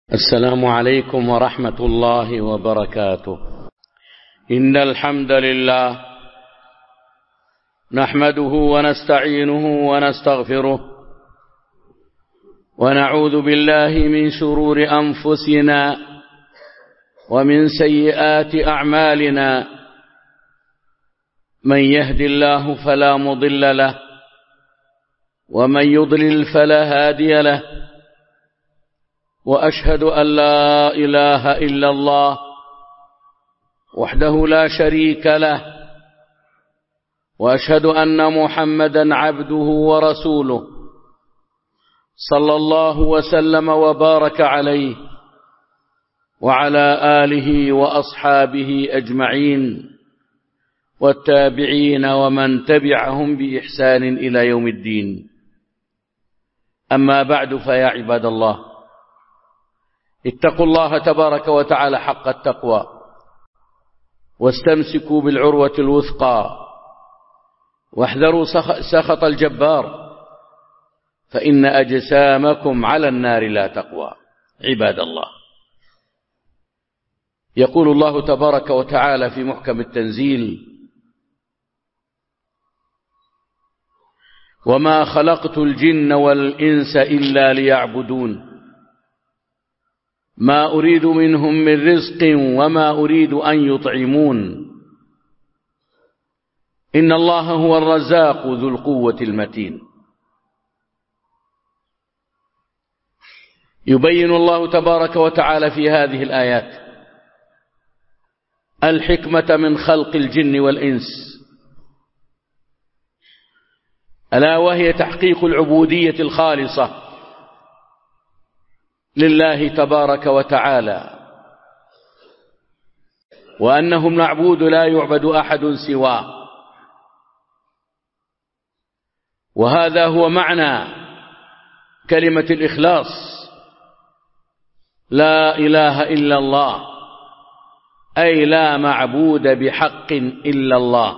السلام عليكم ورحمة الله وبركاته. إن الحمد لله نحمده ونستعينه ونستغفره ونعوذ بالله من شرور أنفسنا ومن سيئات أعمالنا. من يهد الله فلا مضل له ومن يضلل فلا هادي له، وأشهد أن لا إله إلا الله وحده لا شريك له، وأشهد أن محمدا عبده ورسوله صلى الله وسلم وبارك عليه وعلى آله وأصحابه أجمعين والتابعين ومن تبعهم بإحسان إلى يوم الدين. أما بعد، فيا عباد الله، اتقوا الله تبارك وتعالى حق التقوى واستمسكوا بالعروة الوثقى واحذروا سخط الجبار، فإن أجسامكم على النار لا تقوى. عباد الله، يقول الله تبارك وتعالى في محكم التنزيل: وما خلقت الجن والإنس إلا ليعبدون ما أريد منهم من رزق وما أريد أن يطعمون إن الله هو الرزاق ذو القوة المتين. يبين الله تبارك وتعالى في هذه الآيات الحكمة من خلق الجن والإنس، ألا وهي تحقيق العبودية الخالصة لله تبارك وتعالى، وأنه معبود لا يعبد أحد سواه. وهذا هو معنى كلمة الإخلاص: لا إله إلا الله، أي لا معبود بحق إلا الله.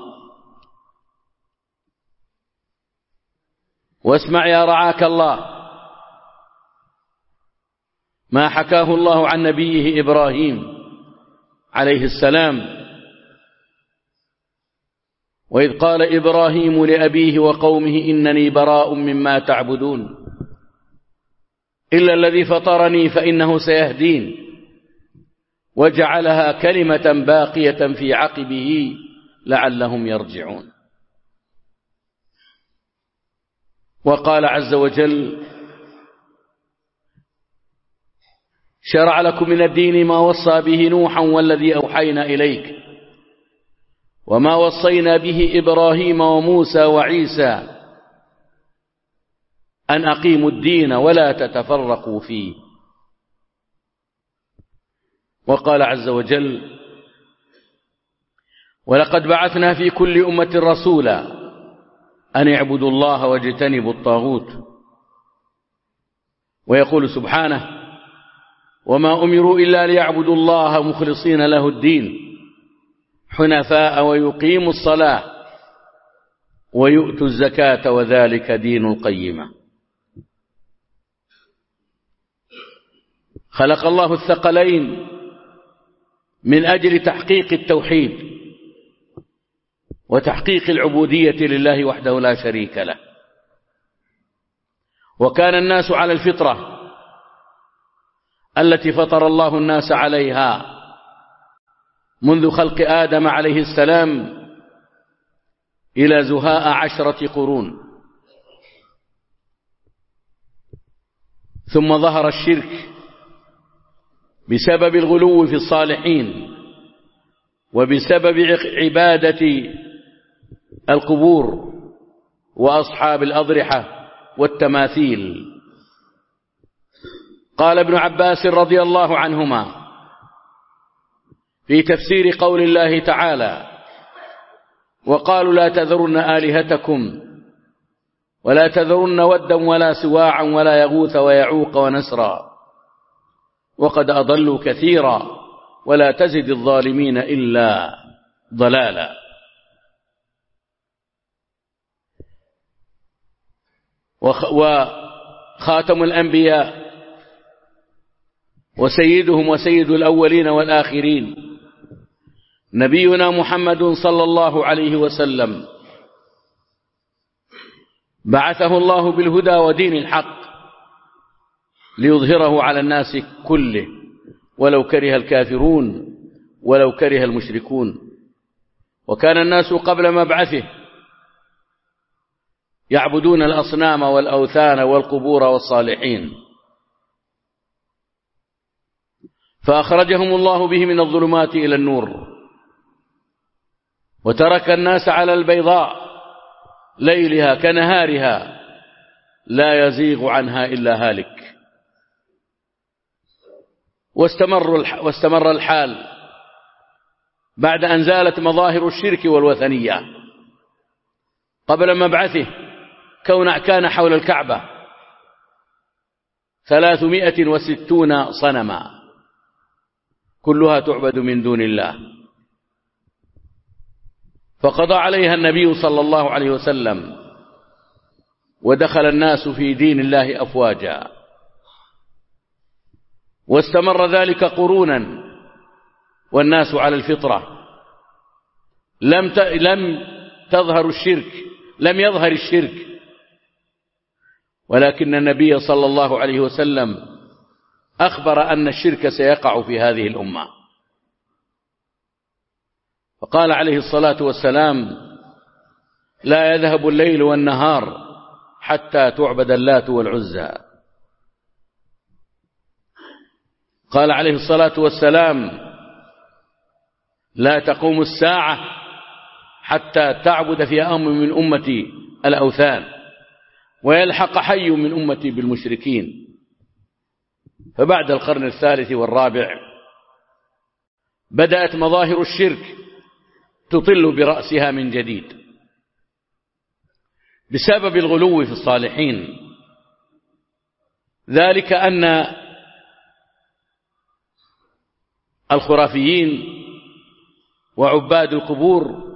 واسمع يا رعاك الله ما حكاه الله عن نبيه إبراهيم عليه السلام، وإذ قال إبراهيم لأبيه وقومه إنني براء مما تعبدون إلا الذي فطرني فإنه سيهدين، وجعلها كلمة باقية في عقبه لعلهم يرجعون. وقال عز وجل: شرع لكم من الدين ما وصى به نوحا والذي أوحينا إليك وما وصينا به إبراهيم وموسى وعيسى أن أقيموا الدين ولا تتفرقوا فيه. وقال عز وجل: ولقد بعثنا في كل أمة رسولا أن اعبدوا الله واجتنبوا الطاغوت. ويقول سبحانه: وما أمروا إلا ليعبدوا الله مخلصين له الدين حنفاء ويقيموا الصلاة ويؤتوا الزكاة وذلك دين القيمة. خلق الله الثقلين من أجل تحقيق التوحيد وتحقيق العبودية لله وحده لا شريك له. وكان الناس على الفطرة التي فطر الله الناس عليها منذ خلق آدم عليه السلام إلى زهاء 10 قرون، ثم ظهر الشرك بسبب الغلو في الصالحين وبسبب عبادة القبور وأصحاب الأضرحة والتماثيل. قال ابن عباس رضي الله عنهما في تفسير قول الله تعالى: وقالوا لا تذرن آلهتكم ولا تذرن ودا ولا سواعا ولا يغوث ويعوق ونسرا وقد أضلوا كثيرا ولا تزد الظالمين إلا ضلالا. وخاتم الأنبياء وسيدهم وسيد الأولين والآخرين نبينا محمد صلى الله عليه وسلم، بعثه الله بالهدى ودين الحق ليظهره على الناس كله ولو كره الكافرون ولو كره المشركون. وكان الناس قبل مبعثه يعبدون الأصنام والأوثان والقبور والصالحين، فأخرجهم الله به من الظلمات إلى النور، وترك الناس على البيضاء ليلها كنهارها لا يزيغ عنها إلا هالك. واستمر الحال بعد أن زالت مظاهر الشرك والوثنية. قبل مبعثه كان حول الكعبة 360 صنما كلها تعبد من دون الله، فقضى عليها النبي صلى الله عليه وسلم، ودخل الناس في دين الله أفواجا، واستمر ذلك قرونا والناس على الفطرة. لم يظهر الشرك، ولكن النبي صلى الله عليه وسلم أخبر أن الشرك سيقع في هذه الأمة، فقال عليه الصلاة والسلام: لا يذهب الليل والنهار حتى تعبد اللات والعزى. قال عليه الصلاة والسلام: لا تقوم الساعة حتى تعبد في أمر من أمتي الأوثان ويلحق حي من أمتي بالمشركين. فبعد القرن الثالث والرابع بدأت مظاهر الشرك تطل برأسها من جديد بسبب الغلو في الصالحين. ذلك أن الخرافيين وعباد القبور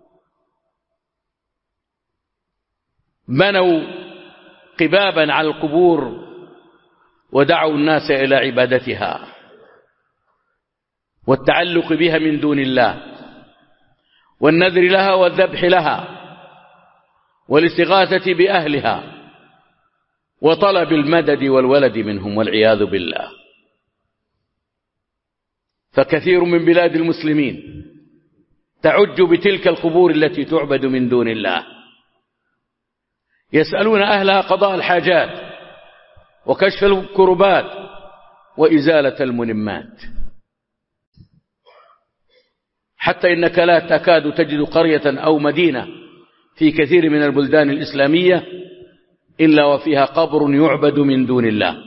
بنوا قبابا على القبور ودعوا الناس إلى عبادتها والتعلق بها من دون الله، والنذر لها والذبح لها والاستغاثة بأهلها وطلب المدد والولد منهم والعياذ بالله. فكثير من بلاد المسلمين تعج بتلك القبور التي تعبد من دون الله، يسألون أهلها قضاء الحاجات وكشف الكربات وإزالة الملمات، حتى إنك لا تكاد تجد قرية أو مدينة في كثير من البلدان الإسلامية إلا وفيها قبر يعبد من دون الله،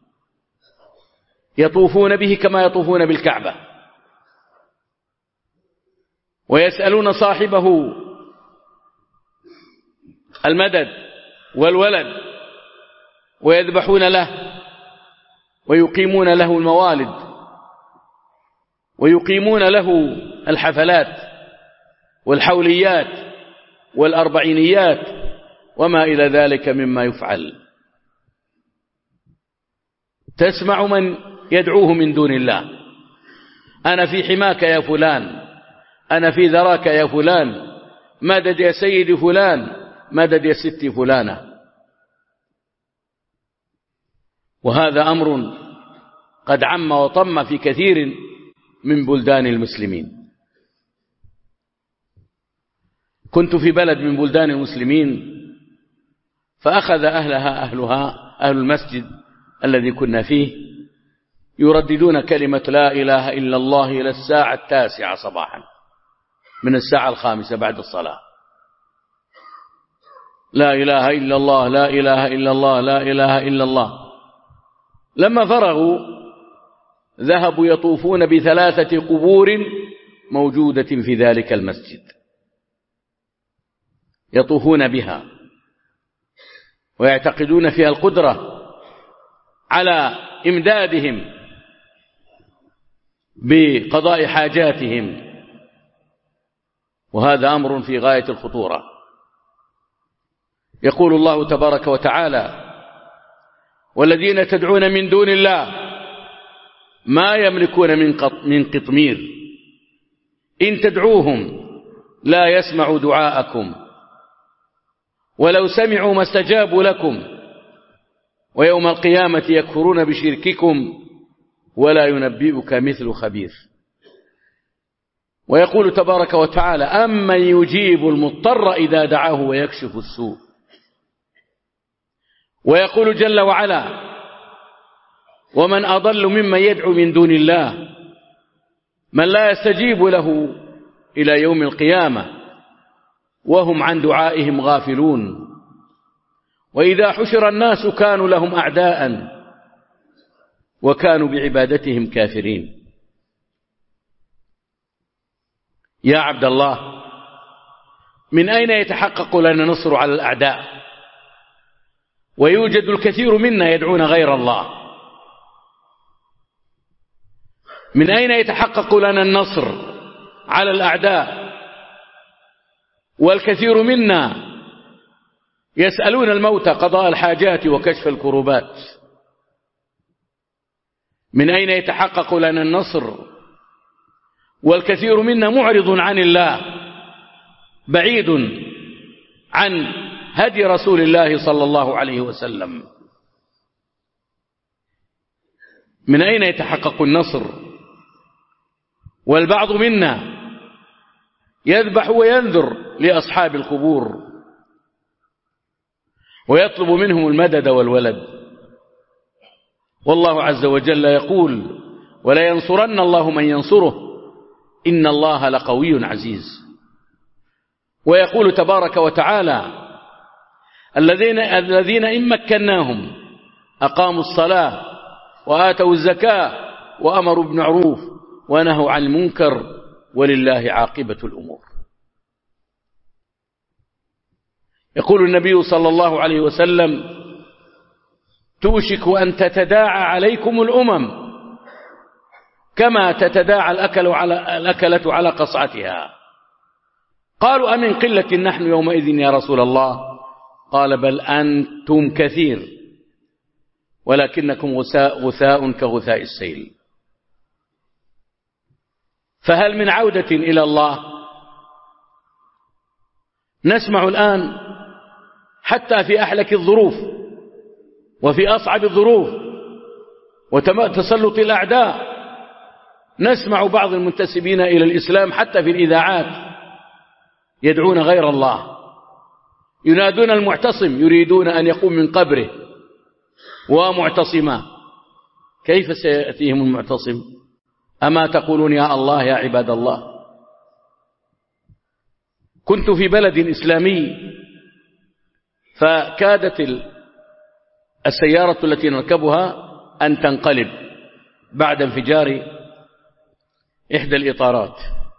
يطوفون به كما يطوفون بالكعبة، ويسألون صاحبه المدد والولد ويذبحون له ويقيمون له الموالد ويقيمون له الحفلات والحوليات والأربعينيات وما إلى ذلك مما يفعل. تسمع من يدعوه من دون الله: أنا في حماك يا فلان، أنا في ذراك يا فلان، مدد يا سيدي فلان، مدد يا ستي فلانة. وهذا أمر قد عم وطم في كثير من بلدان المسلمين. كنت في بلد من بلدان المسلمين فأخذ أهلها أهل المسجد الذي كنا فيه يرددون كلمة لا إله إلا الله إلى الساعة 9 صباحا، من الساعة 5 بعد الصلاة. لا إله إلا الله، لا إله إلا الله، لا إله إلا الله. لما فرغوا ذهبوا يطوفون ب3 قبور موجودة في ذلك المسجد، يطوفون بها ويعتقدون فيها القدرة على إمدادهم بقضاء حاجاتهم، وهذا أمر في غاية الخطورة. يقول الله تبارك وتعالى: والذين تدعون من دون الله ما يملكون من قطمير، إن تدعوهم لا يسمعوا دعاءكم ولو سمعوا ما استجابوا لكم، ويوم القيامة يكفرون بشرككم ولا ينبئك مثل خبير. ويقول تبارك وتعالى: أمن يجيب المضطر إذا دعاه ويكشف السوء. ويقول جل وعلا: ومن أضل ممن يدعو من دون الله من لا يستجيب له إلى يوم القيامة وهم عن دعائهم غافلون، وإذا حشر الناس كانوا لهم أعداء وكانوا بعبادتهم كافرين. يا عبد الله، من أين يتحقق لنا نصر على الأعداء ويوجد الكثير منا يدعون غير الله؟ من أين يتحقق لنا النصر على الأعداء والكثير منا يسألون الموت قضاء الحاجات وكشف الكروبات؟ من أين يتحقق لنا النصر والكثير منا معرض عن الله بعيد عن هدي رسول الله صلى الله عليه وسلم؟ من أين يتحقق النصر والبعض منا يذبح وينذر لأصحاب القبور ويطلب منهم المدد والولد؟ والله عز وجل يقول: ولا ينصرن الله من ينصره إن الله لقوي عزيز. ويقول تبارك وتعالى: الذين إن مكناهم أقاموا الصلاة وآتوا الزكاة وأمروا بالمعروف ونهوا عن المنكر ولله عاقبة الأمور. يقول النبي صلى الله عليه وسلم: توشك أن تتداعى عليكم الأمم كما تتداعى الأكلة على قصعتها. قالوا: أمن قلة نحن يومئذ يا رسول الله؟ قال: بل أنتم كثير ولكنكم غثاء كغثاء السيل. فهل من عودة إلى الله؟ نسمع الآن حتى في أحلك الظروف وفي أصعب الظروف وتسلط الأعداء، نسمع بعض المنتسبين إلى الإسلام حتى في الإذاعات يدعون غير الله، ينادون المعتصم، يريدون أن يقوم من قبره ومعتصما. كيف سيأتيهم المعتصم؟ أما تقولون يا الله يا عباد الله؟ كنت في بلد إسلامي فكادت السيارة التي نركبها أن تنقلب بعد انفجار إحدى الإطارات،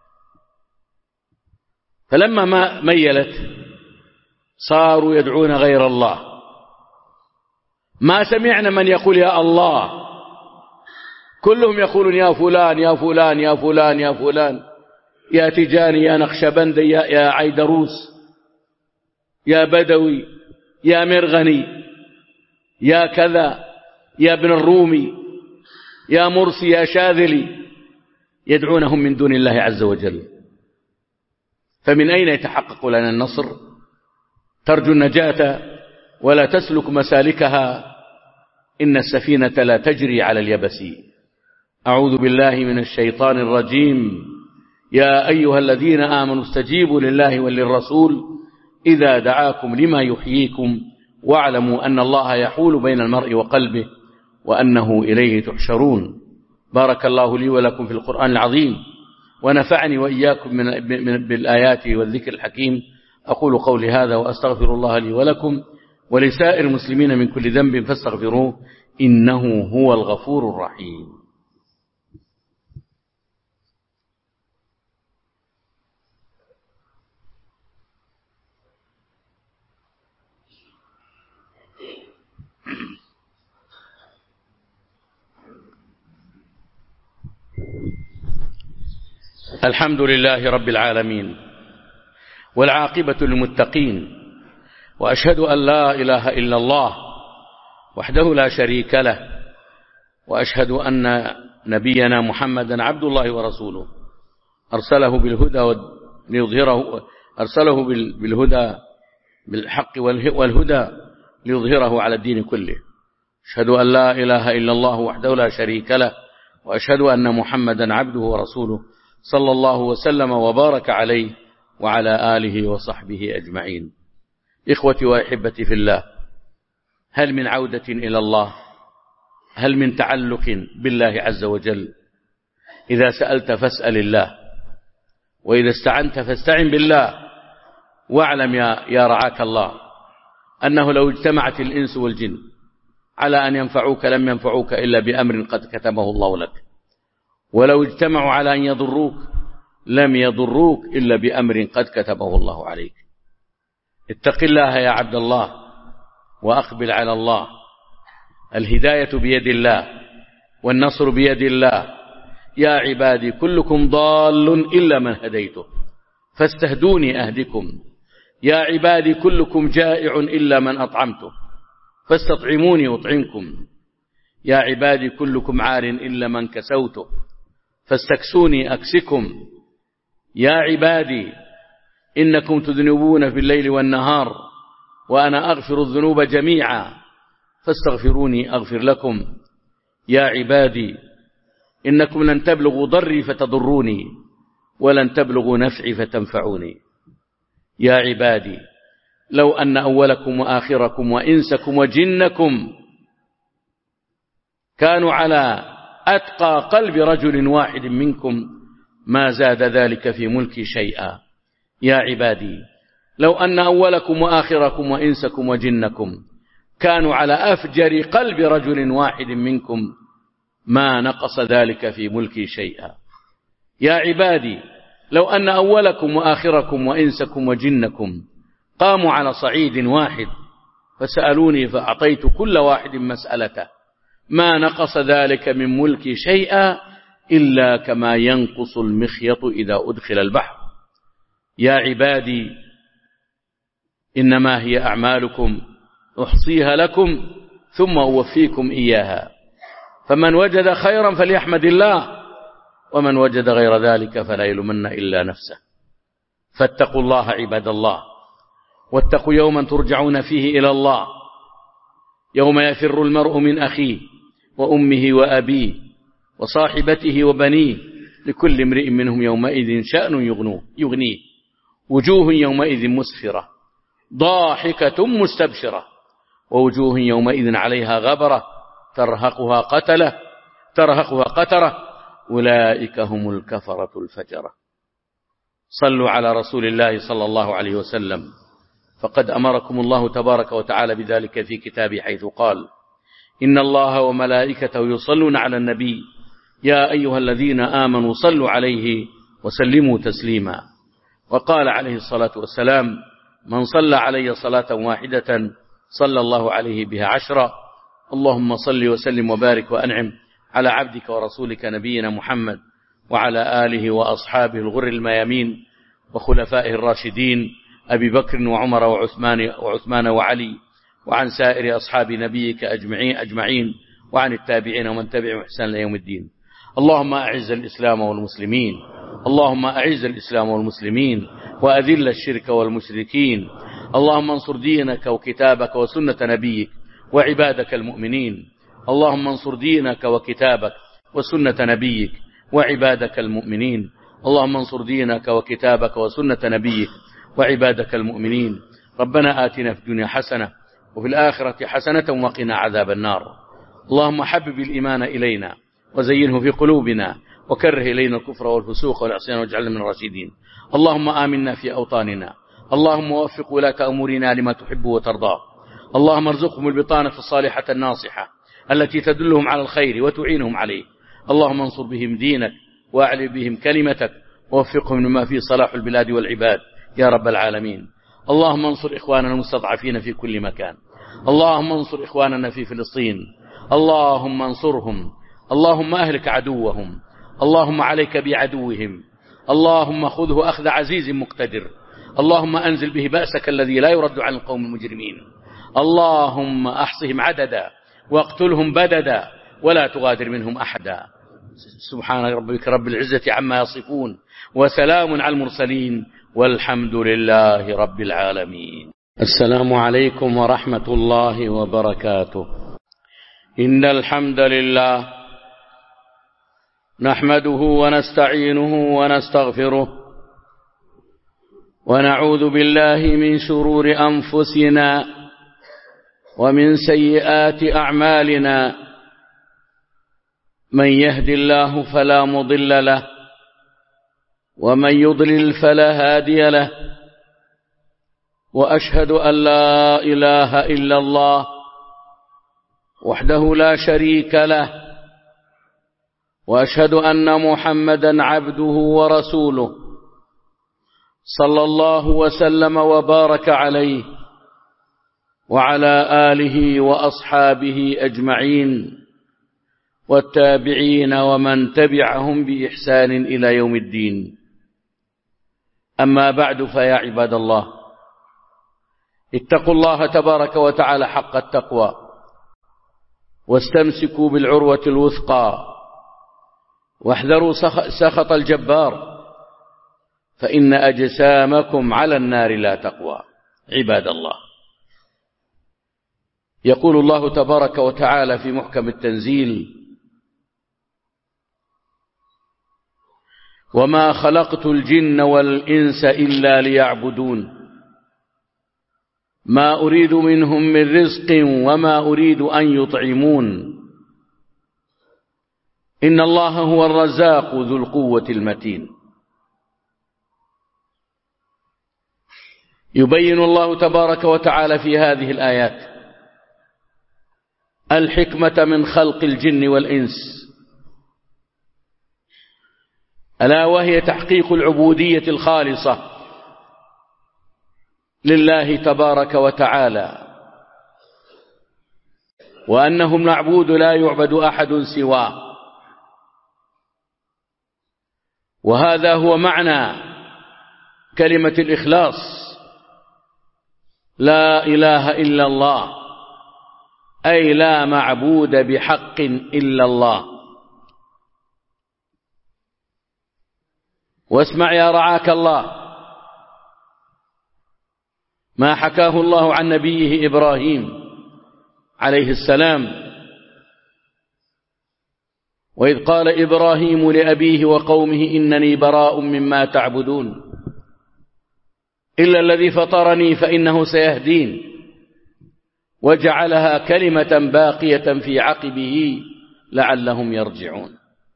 فلما ما ميلت صاروا يدعون غير الله. ما سمعنا من يقول يا الله، كلهم يقولون يا فلان يا فلان يا فلان يا فلان، يا تجاني يا نقشبند يا عيدروس يا بدوي يا مرغني يا كذا يا ابن الرومي يا مرسي يا شاذلي، يدعونهم من دون الله عز وجل. فمن أين يتحقق لنا النصر؟ ترجو النجاة ولا تسلك مسالكها، إن السفينة لا تجري على اليبس. أعوذ بالله من الشيطان الرجيم. يا أيها الذين آمنوا استجيبوا لله وللرسول إذا دعاكم لما يحييكم واعلموا أن الله يحول بين المرء وقلبه وأنه إليه تحشرون. بارك الله لي ولكم في القرآن العظيم ونفعني وإياكم بالآيات والذكر الحكيم. أقول قولي هذا وأستغفر الله لي ولكم ولسائر المسلمين من كل ذنب فاستغفروه إنه هو الغفور الرحيم. الحمد لله رب العالمين والعاقبة للمتقين، وأشهد أن لا إله إلا الله وحده لا شريك له، وأشهد أن نبينا محمدا عبد الله ورسوله أرسله بالهدى بالحق والهدى ليظهره على الدين كله. أشهد أن لا إله إلا الله وحده لا شريك له، وأشهد أن محمدا عبده ورسوله صلى الله وسلم وبارك عليه وعلى آله وصحبه أجمعين. إخوتي وأحبتي في الله، هل من عودة إلى الله؟ هل من تعلق بالله عز وجل؟ إذا سألت فاسأل الله، وإذا استعنت فاستعن بالله، واعلم يا رعاك الله أنه لو اجتمعت الإنس والجن على أن ينفعوك لم ينفعوك إلا بأمر قد كتبه الله لك، ولو اجتمعوا على أن يضروك لم يضروك إلا بأمر قد كتبه الله عليك. اتق الله يا عبد الله وأقبل على الله. الهداية بيد الله والنصر بيد الله. يا عبادي كلكم ضال إلا من هديته فاستهدوني أهدكم. يا عبادي كلكم جائع إلا من أطعمته فاستطعموني أطعمكم. يا عبادي كلكم عار إلا من كسوته فاستكسوني أكسكم. يا عبادي إنكم تذنبون في الليل والنهار وأنا أغفر الذنوب جميعا فاستغفروني أغفر لكم. يا عبادي إنكم لن تبلغوا ضري فتضروني ولن تبلغوا نفعي فتنفعوني. يا عبادي لو أن أولكم وآخركم وإنسكم وجنكم كانوا على أتقى قلب رجل واحد منكم ما زاد ذلك في ملكي شيئا. يا عبادي لو أن أولكم وآخركم وإنسكم وجنكم كانوا على أفجر قلب رجل واحد منكم ما نقص ذلك في ملكي شيئا. يا عبادي لو أن أولكم وآخركم وإنسكم وجنكم قاموا على صعيد واحد فسألوني فأعطيت كل واحد مسألته ما نقص ذلك من ملكي شيئا إلا كما ينقص المخيط إذا أدخل البحر. يا عبادي إنما هي أعمالكم أحصيها لكم ثم أوفيكم إياها، فمن وجد خيرا فليحمد الله ومن وجد غير ذلك فلا يلومن إلا نفسه. فاتقوا الله عباد الله، واتقوا يوما ترجعون فيه إلى الله، يوم يفر المرء من أخيه وأمه وأبيه وصاحبته وبنيه لكل امرئ منهم يومئذ شأن يغنيه، وجوه يومئذ مسفرة ضاحكة مستبشرة ووجوه يومئذ عليها غبرة ترهقها قترة أولئك هم الكفرة الفجرة. صلوا على رسول الله صلى الله عليه وسلم، فقد أمركم الله تبارك وتعالى بذلك في كتابه حيث قال: إن الله وملائكته يصلون على النبي يا أيها الذين آمنوا صلوا عليه وسلموا تسليما. وقال عليه الصلاة والسلام: من صلى علي صلاة واحدة صلى الله عليه بها 10. اللهم صل وسلم وبارك وأنعم على عبدك ورسولك نبينا محمد وعلى آله وأصحابه الغر الميامين وخلفائه الراشدين أبي بكر وعمر وعثمان وعلي، وعن سائر أصحاب نبيك أجمعين، وعن التابعين ومن تبعهم إحسان ليوم الدين. اللهم أعز الإسلام والمسلمين، اللهم أعز الإسلام والمسلمين وأذل الشرك والمشركين. اللهم انصر دينك وكتابك وسنة نبيك وعبادك المؤمنين. اللهم انصر دينك وكتابك وسنة نبيك وعبادك المؤمنين. اللهم انصر دينك وكتابك وسنة نبيك وعبادك المؤمنين. ربنا آتنا في الدنيا حسنة وفي الآخرة حسنة وقنا عذاب النار. اللهم حبب الإيمان إلينا وزينه في قلوبنا وكره إلينا الكفر والفسوق والعصيان واجعلنا من الراشدين. اللهم آمنا في أوطاننا، اللهم وفق ولاة أمورنا لما تحب وترضى. اللهم ارزقهم البطانة الصالحة الناصحة التي تدلهم على الخير وتعينهم عليه. اللهم انصر بهم دينك وأعلي بهم كلمتك ووفقهم لما فيه صلاح البلاد والعباد يا رب العالمين. اللهم انصر إخواننا المستضعفين في كل مكان، اللهم انصر إخواننا في فلسطين، اللهم انصرهم، اللهم أهلك عدوهم، اللهم عليك بعدوهم، اللهم خذه أخذ عزيز مقتدر، اللهم أنزل به بأسك الذي لا يرد عن القوم المجرمين. اللهم أحصهم عددا واقتلهم بددا ولا تغادر منهم أحدا. سبحان ربك رب العزة عما يصفون وسلام على المرسلين والحمد لله رب العالمين. السلام عليكم ورحمة الله وبركاته. إن الحمد لله نحمده ونستعينه ونستغفره ونعوذ بالله من شرور أنفسنا ومن سيئات أعمالنا، من يهد الله فلا مضل له ومن يضلل فلا هادي له، وأشهد أن لا إله إلا الله وحده لا شريك له، وأشهد أن محمدا عبده ورسوله صلى الله وسلم وبارك عليه وعلى آله وأصحابه أجمعين والتابعين ومن تبعهم بإحسان إلى يوم الدين. أما بعد، فيا عباد الله، اتقوا الله تبارك وتعالى حق التقوى واستمسكوا بالعروة الوثقى واحذروا سخط الجبار، فإن أجسامكم على النار لا تقوى. عباد الله، يقول الله تبارك وتعالى في محكم التنزيل: وما خلقت الجن والإنس إلا ليعبدون ما أريد منهم من رزق وما أريد أن يطعمون إن الله هو الرزاق ذو القوة المتين. يبين الله تبارك وتعالى في هذه الآيات الحكمة من خلق الجن والإنس، ألا وهي تحقيق العبودية الخالصة لله تبارك وتعالى، وأنه معبود لا يعبد أحد سواه. وهذا هو معنى كلمة الإخلاص: لا إله إلا الله، أي لا معبود بحق إلا الله. واسمع يا رعاك الله ما حكاه الله عن نبيه إبراهيم عليه السلام، وإذ قال إبراهيم لأبيه وقومه إنني براء مما تعبدون إلا الذي فطرني فإنه سيهدين، وجعلها كلمة باقية في عقبه لعلهم يرجعون.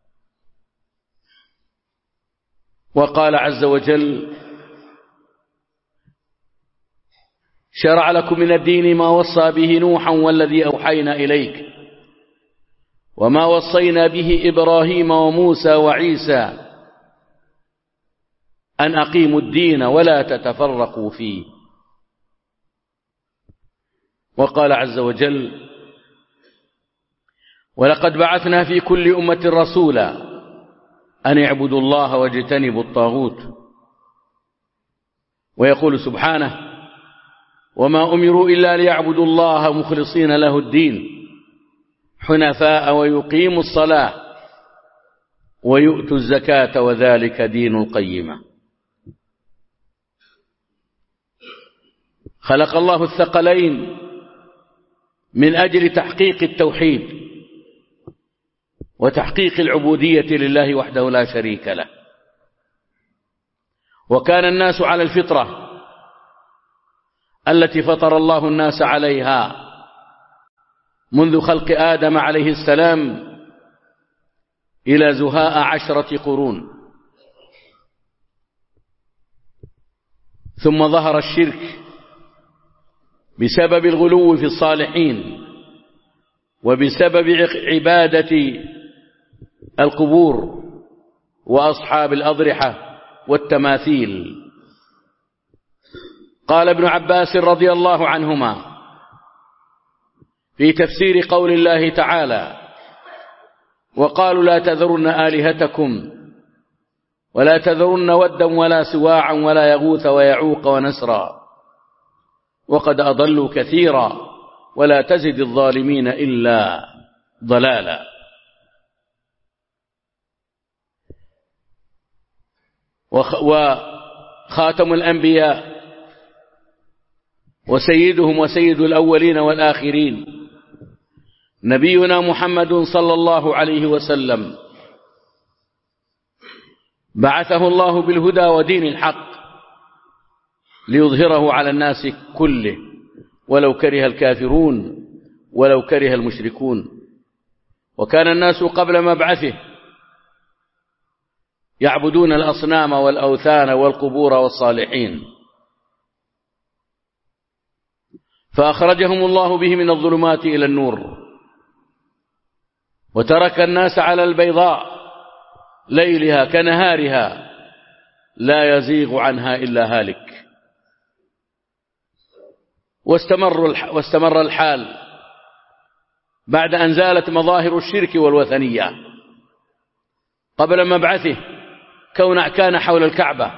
وقال عز وجل: شرع لكم من الدين ما وصى به نوحا والذي أوحينا إليك وما وصينا به إبراهيم وموسى وعيسى أن أقيموا الدين ولا تتفرقوا فيه. وقال عز وجل: ولقد بعثنا في كل أمة رسولا أن اعبدوا الله واجتنبوا الطاغوت. ويقول سبحانه: وما أمروا إلا ليعبدوا الله مخلصين له الدين حنفاء ويقيموا الصلاة ويؤتوا الزكاة وذلك دين القيمة. خلق الله الثقلين من أجل تحقيق التوحيد وتحقيق العبودية لله وحده لا شريك له. وكان الناس على الفطرة التي فطر الله الناس عليها منذ خلق آدم عليه السلام إلى زهاء 10 قرون، ثم ظهر الشرك بسبب الغلو في الصالحين وبسبب عبادة القبور وأصحاب الأضرحة والتماثيل. قال ابن عباس رضي الله عنهما في تفسير قول الله تعالى: وقالوا لا تذرن آلهتكم ولا تذرن ودا ولا سواعا ولا يغوث ويعوق ونسرا وقد أضلوا كثيرا ولا تزد الظالمين إلا ضلالا. وخاتم الأنبياء وسيدهم وسيد الأولين والآخرين نبينا محمد صلى الله عليه وسلم، بعثه الله بالهدى ودين الحق ليظهره على الناس كله ولو كره الكافرون ولو كره المشركون. وكان الناس قبل مبعثه يعبدون الأصنام والأوثان والقبور والصالحين، فأخرجهم الله به من الظلمات إلى النور، وترك الناس على البيضاء ليلها كنهارها لا يزيغ عنها إلا هالك. واستمر الحال بعد أن زالت مظاهر الشرك والوثنية. قبل مبعثه كان حول الكعبة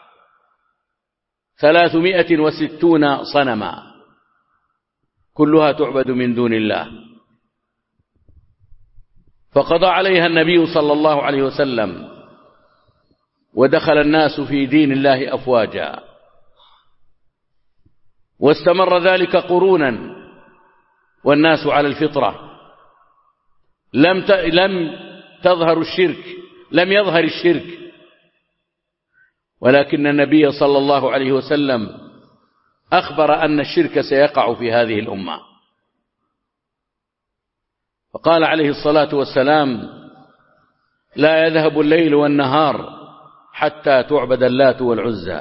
360 صنما كلها تعبد من دون الله، فقضى عليها النبي صلى الله عليه وسلم، ودخل الناس في دين الله أفواجا، واستمر ذلك قرونا والناس على الفطرة. لم يظهر الشرك، ولكن النبي صلى الله عليه وسلم أخبر أن الشرك سيقع في هذه الأمة، فقال عليه الصلاة والسلام: لا يذهب الليل والنهار حتى تعبد اللات والعزى.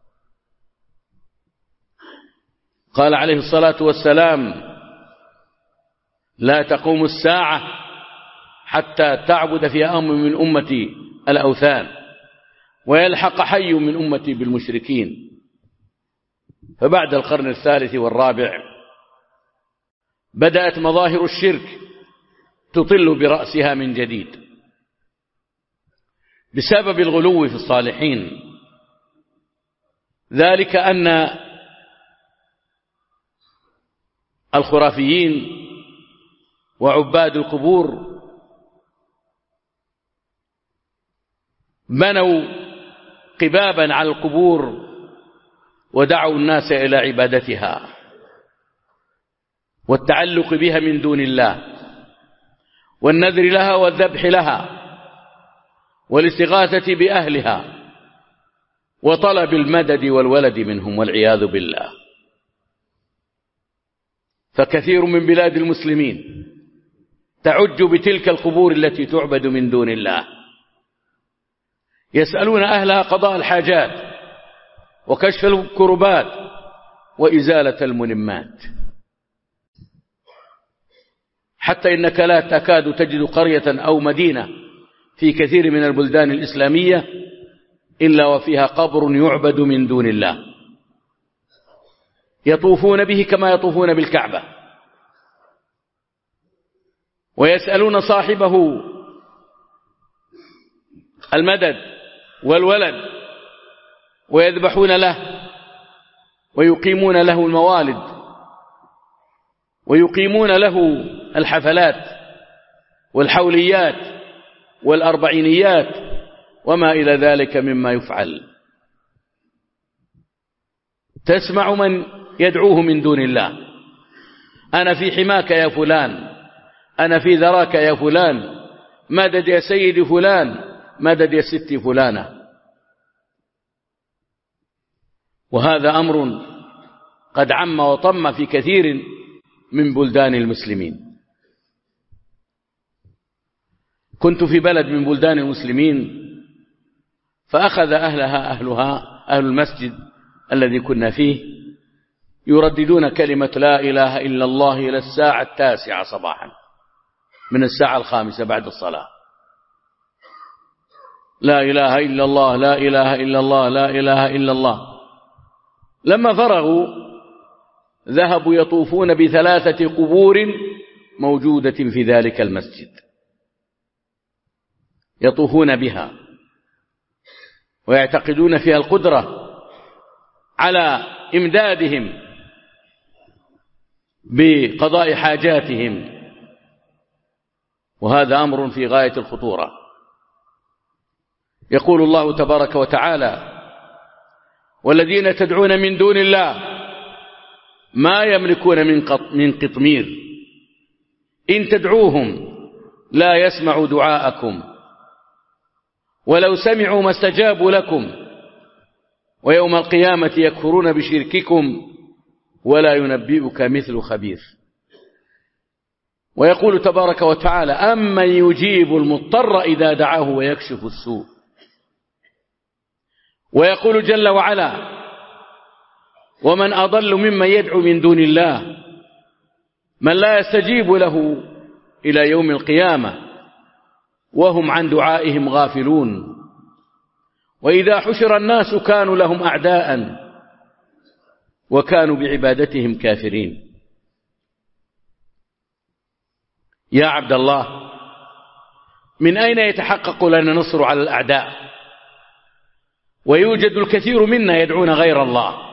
قال عليه الصلاة والسلام: لا تقوم الساعة حتى تعبد في أمر من أمتي الأوثان ويلحق حي من أمتي بالمشركين. فبعد القرن الثالث والرابع بدأت مظاهر الشرك تطل برأسها من جديد بسبب الغلو في الصالحين. ذلك أن الخرافيين وعباد القبور بنوا قبابا على القبور ودعوا الناس إلى عبادتها والتعلق بها من دون الله، والنذر لها والذبح لها والاستغاثة بأهلها وطلب المدد والولد منهم والعياذ بالله. فكثير من بلاد المسلمين تعج بتلك القبور التي تعبد من دون الله، يسألون أهلها قضاء الحاجات وكشف الكربات وإزالة الملمات، حتى إنك لا تكاد تجد قرية أو مدينة في كثير من البلدان الإسلامية إلا وفيها قبر يعبد من دون الله، يطوفون به كما يطوفون بالكعبة، ويسألون صاحبه المدد والولد ويذبحون له ويقيمون له الموالد ويقيمون له الحفلات والحوليات والأربعينيات وما إلى ذلك مما يفعل. تسمع من يدعوه من دون الله: أنا في حماك يا فلان، أنا في ذراك يا فلان، مدد يا سيدي فلان، مدد يا ستي فلانة. وهذا أمر قد عم وطم في كثير من بلدان المسلمين. كنت في بلد من بلدان المسلمين فأخذ أهلها أهل المسجد الذي كنا فيه يرددون كلمة لا إله إلا الله إلى الساعة 9 صباحا، من الساعة 5 بعد الصلاة. لا إله إلا الله، لا إله إلا الله، لا إله إلا الله. لما فرغوا ذهبوا يطوفون ب3 قبور موجودة في ذلك المسجد، يطوفون بها ويعتقدون فيها القدرة على إمدادهم بقضاء حاجاتهم، وهذا أمر في غاية الخطورة. يقول الله تبارك وتعالى: والذين تدعون من دون الله ما يملكون من قطمير إن تدعوهم لا يسمعوا دعاءكم ولو سمعوا ما استجابوا لكم ويوم القيامة يكفرون بشرككم ولا ينبئك مثل خبير. ويقول تبارك وتعالى: أمن يجيب المضطر إذا دعاه ويكشف السوء. ويقول جل وعلا: ومن أضل ممن يدعو من دون الله من لا يستجيب له إلى يوم القيامة وهم عن دعائهم غافلون وإذا حشر الناس كانوا لهم أعداء وكانوا بعبادتهم كافرين. يا عبد الله، من أين يتحقق لنا نصر على الأعداء ويوجد الكثير منا يدعون غير الله؟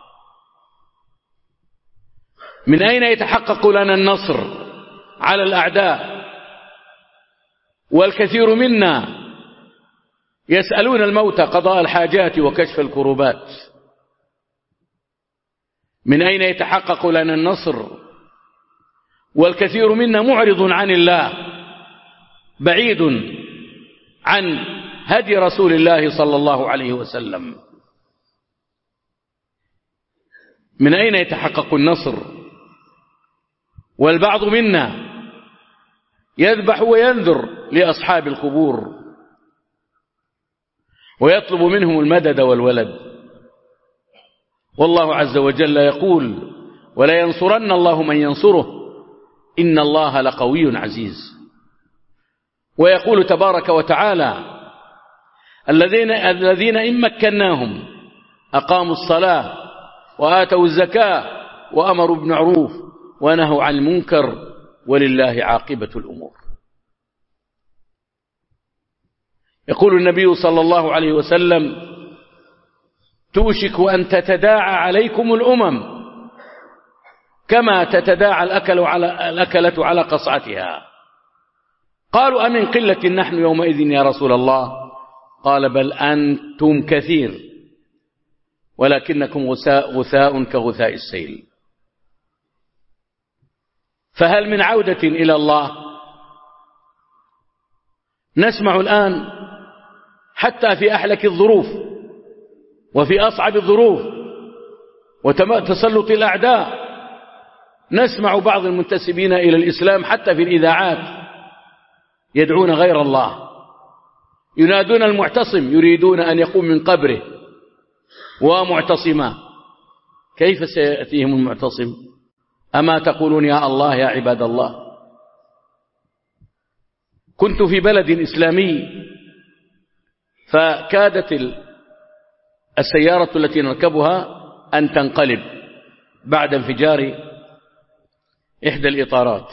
من أين يتحقق لنا النصر على الأعداء والكثير منا يسألون الموت قضاء الحاجات وكشف الكروبات؟ من أين يتحقق لنا النصر والكثير منا معرض عن الله بعيد عن هدي رسول الله صلى الله عليه وسلم؟ من أين يتحقق النصر والبعض منا يذبح وينذر لأصحاب القبور ويطلب منهم المدد والولد؟ والله عز وجل يقول: ولا ينصرن الله من ينصره إن الله لقوي عزيز. ويقول تبارك وتعالى: الذين إن مكناهم أقاموا الصلاة وآتوا الزكاة وأمروا بالمعروف ونهوا عن المنكر ولله عاقبة الأمور. يقول النبي صلى الله عليه وسلم: توشك أن تتداعى عليكم الأمم كما تتداعى الأكلة على قصعتها. قالوا: أمن قلة نحن يومئذ يا رسول الله؟ قال: بل أنتم كثير ولكنكم غثاء كغثاء السيل. فهل من عودة إلى الله؟ نسمع الآن حتى في أحلك الظروف وفي أصعب الظروف وتسلط الأعداء نسمع بعض المنتسبين إلى الإسلام حتى في الإذاعات يدعون غير الله، ينادون المعتصم، يريدون أن يقوم من قبره ومعتصما. كيف سيأتيهم المعتصم؟ أما تقولون يا الله يا عباد الله؟ كنت في بلد إسلامي فكادت السيارة التي نركبها أن تنقلب بعد انفجار إحدى الإطارات،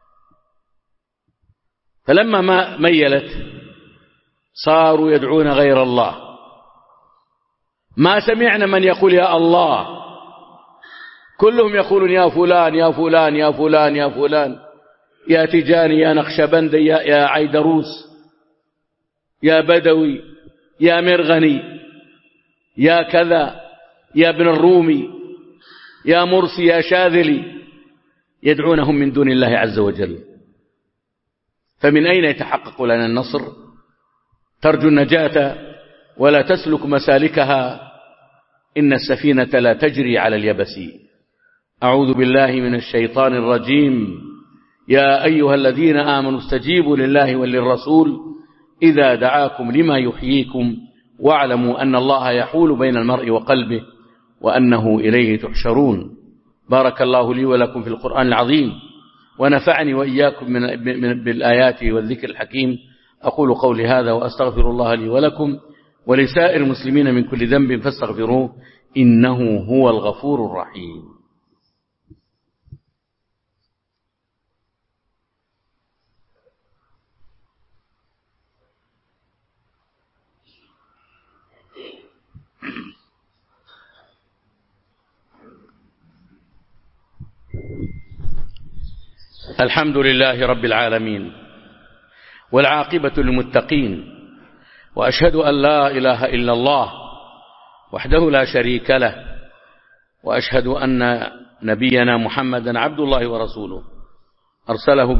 فلما ما ميلت صاروا يدعون غير الله. ما سمعنا من يقول يا الله، كلهم يقولون يا فلان يا فلان يا فلان يا فلان، يا تجاني يا نقشبند يا عيدروس يا بدوي يا مرغني يا كذا يا ابن الرومي يا مرسي يا شاذلي، يدعونهم من دون الله عز وجل. فمن أين يتحقق لنا النصر؟ ترجو النجاة ولا تسلك مسالكها، إن السفينة لا تجري على اليبس. أعوذ بالله من الشيطان الرجيم. يا أيها الذين آمنوا استجيبوا لله وللرسول إذا دعاكم لما يحييكم واعلموا أن الله يحول بين المرء وقلبه وأنه إليه تحشرون. بارك الله لي ولكم في القرآن العظيم ونفعني وإياكم بالآيات والذكر الحكيم. أقول قولي هذا وأستغفر الله لي ولكم ولسائر المسلمين من كل ذنب فاستغفروه إنه هو الغفور الرحيم. الحمد لله رب العالمين والعاقبة للمتقين، وأشهد أن لا إله إلا الله وحده لا شريك له، وأشهد أن نبينا محمدا عبد الله ورسوله أرسله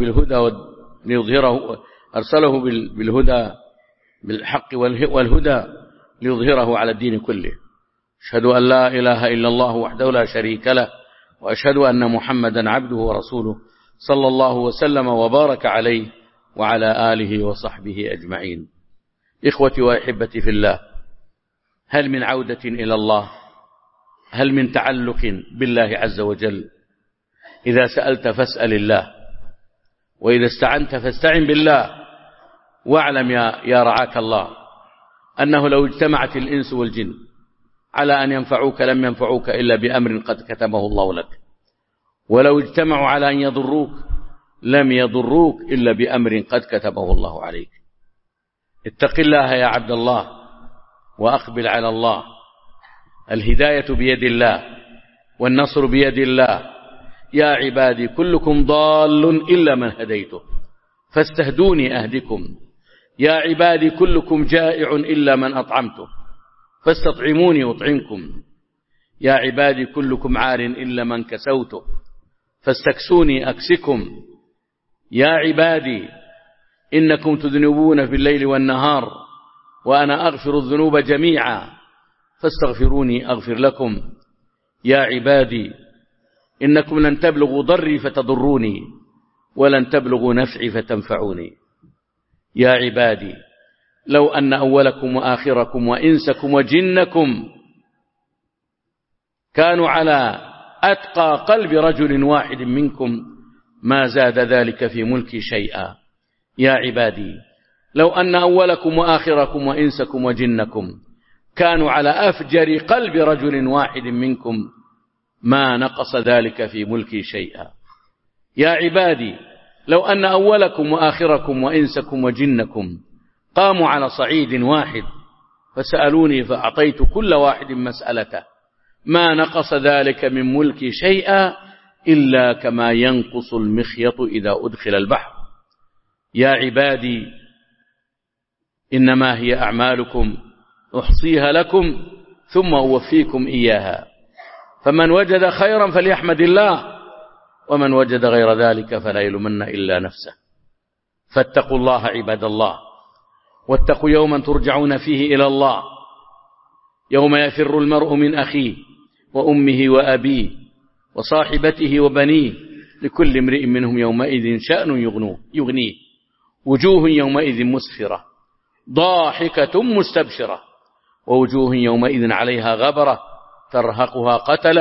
بالهدى بالحق والهدى ليظهره على الدين كله. أشهد أن لا إله إلا الله وحده لا شريك له، وأشهد أن محمدا عبده ورسوله صلى الله وسلم وبارك عليه وعلى آله وصحبه أجمعين. إخوتي وأحبتي في الله، هل من عودة إلى الله؟ هل من تعلق بالله عز وجل؟ إذا سألت فاسأل الله، وإذا استعنت فاستعن بالله، واعلم يا رعاك الله أنه لو اجتمعت الإنس والجن على أن ينفعوك لم ينفعوك إلا بأمر قد كتبه الله لك، ولو اجتمعوا على أن يضروك لم يضروك إلا بأمر قد كتبه الله عليك. اتق الله يا عبد الله وأقبل على الله. الهداية بيد الله والنصر بيد الله. يا عبادي كلكم ضال إلا من هديته فاستهدوني أهدكم. يا عبادي كلكم جائع إلا من أطعمته فاستطعموني أطعمكم. يا عبادي كلكم عار إلا من كسوته فاستكسوني أكسكم. يا عبادي إنكم تذنبون في الليل والنهار وأنا أغفر الذنوب جميعا فاستغفروني أغفر لكم. يا عبادي إنكم لن تبلغوا ضري فتضروني ولن تبلغوا نفعي فتنفعوني. يا عبادي لو أن أولكم وآخركم وإنسكم وجنكم كانوا على أتقى قلب رجل واحد منكم ما زاد ذلك في ملكي شيئا. يا عبادي لو أن أولكم وآخركم وإنسكم وجنكم كانوا على أفجر قلب رجل واحد منكم ما نقص ذلك في ملكي شيئا. يا عبادي لو أن أولكم وآخركم وإنسكم وجنكم قاموا على صعيد واحد فسألوني فأعطيت كل واحد مسألته ما نقص ذلك من ملكي شيئا إلا كما ينقص المخيط إذا أدخل البحر. يا عبادي إنما هي أعمالكم أحصيها لكم ثم أوفيكم إياها، فمن وجد خيرا فليحمد الله ومن وجد غير ذلك فلا يلومن إلا نفسه. فاتقوا الله عباد الله، واتقوا يوما ترجعون فيه إلى الله، يوم يفر المرء من أخيه وأمه وأبيه وصاحبته وبنيه لكل امرئ منهم يومئذ شأن يغنيه، وجوه يومئذ مسفرة ضاحكة مستبشرة ووجوه يومئذ عليها غبرة ترهقها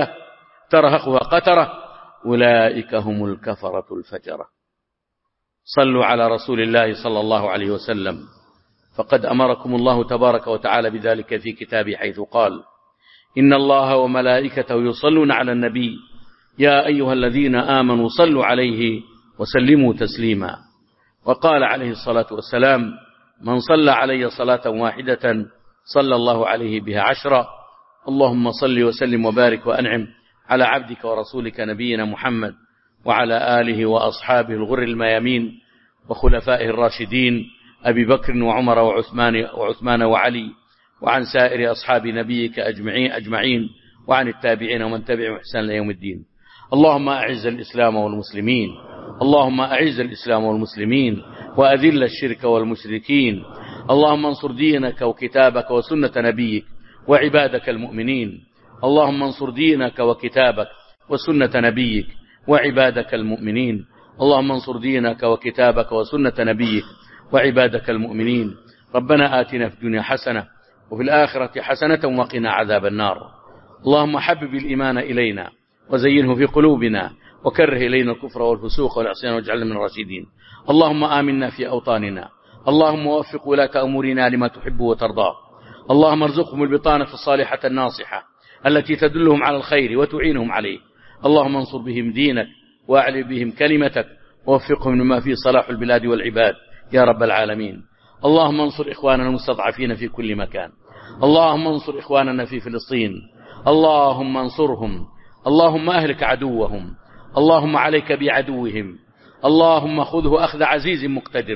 قترة أولئك هم الكفرة الفجرة. صلوا على رسول الله صلى الله عليه وسلم، فقد أمركم الله تبارك وتعالى بذلك في كتابه حيث قال: إن الله وملائكته يصلون على النبي يا أيها الذين آمنوا صلوا عليه وسلموا تسليما. وقال عليه الصلاة والسلام: من صلى علي صلاة واحدة صلى الله عليه بها 10. اللهم صل وسلم وبارك وأنعم على عبدك ورسولك نبينا محمد وعلى آله وأصحابه الغر الميامين وخلفائه الراشدين أبي بكر وعمر وعثمان وعلي، وعن سائر أصحاب نبيك أجمعين، وعن التابعين ومن تبعهم إحسان ليوم الدين. اللهم أعز الإسلام والمسلمين، اللهم أعز الإسلام والمسلمين وأذل الشرك والمشركين. اللهم انصر دينك وكتابك وسنة نبيك وعبادك المؤمنين. اللهم انصر دينك وكتابك وسنة نبيك وعبادك المؤمنين. اللهم انصر دينك وكتابك وسنة نبيك وعبادك المؤمنين. ربنا آتنا في الدنيا حسنة وفي الآخرة حسنة وقنا عذاب النار. اللهم حبب الإيمان إلينا وزينه في قلوبنا وكره إلينا الكفر والفسوق والعصيان واجعلنا من الراشدين. اللهم آمنا في أوطاننا، اللهم وفق ولاة أمورنا لما تحب وترضى. اللهم ارزقهم البطانة الصالحة الناصحة التي تدلهم على الخير وتعينهم عليه. اللهم انصر بهم دينك وأعلي بهم كلمتك ووفقهم لما فيه صلاح البلاد والعباد يا رب العالمين. اللهم انصر إخواننا المستضعفين في كل مكان، اللهم انصر إخواننا في فلسطين، اللهم انصرهم، اللهم أهلك عدوهم، اللهم عليك بعدوهم، اللهم خذه أخذ عزيز مقتدر،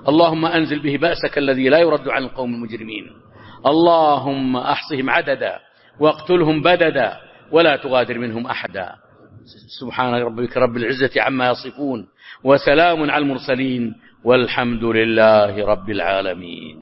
اللهم أنزل به بأسك الذي لا يرد عن القوم المجرمين. اللهم أحصهم عددا واقتلهم بددا ولا تغادر منهم أحدا. سبحان ربك رب العزة عما يصفون وسلام على المرسلين والحمد لله رب العالمين.